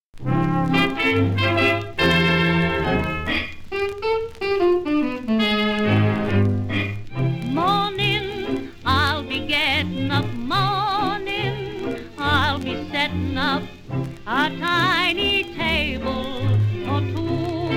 Morning, I'll be getting up. Morning, I'll be setting up a tiny table for two.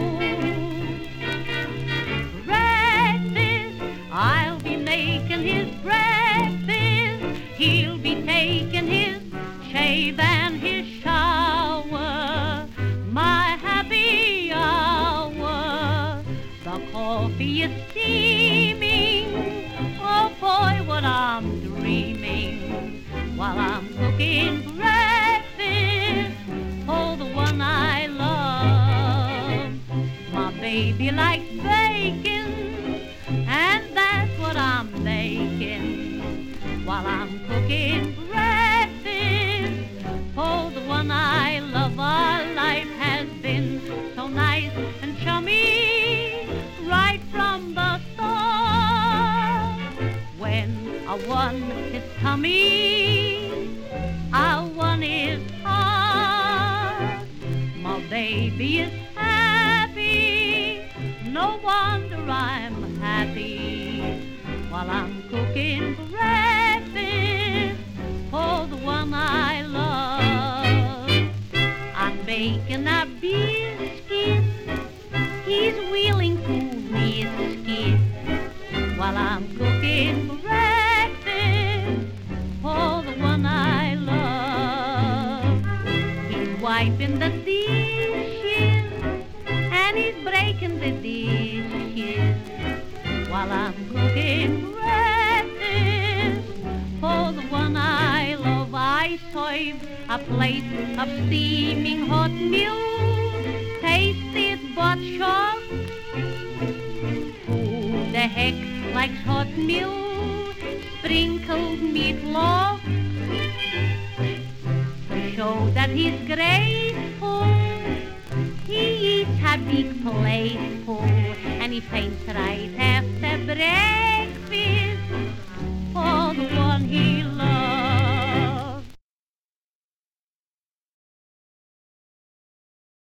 Breakfast, I'll be making his breakfast. He'll be taking his shave and his shower. My happy hour. The coffee is steaming. Oh boy, what I'm dreaming while I'm cooking breakfast for the one I love. My baby likes bacon, and that's what I'm making while I'm cooking breakfast for the one I love. Our life has been so nice and chummy right from the start. When a one is tummy, a one is hard. My baby is happy, no wonder I'm happy while I'm cooking breakfast for the one I love. I'm baking a biscuit, he's willing to risk it while I'm cooking breakfast for the one I love. He's wiping the dishes and he's breaking the dishes while I'm cooking breakfast for the one I love. I serve a plate of steaming hot milk, tasted but sharp. Who the heck likes hot milk? Sprinkled meatloaf to show that he's grateful. He eats a big plateful and he faints right after breakfast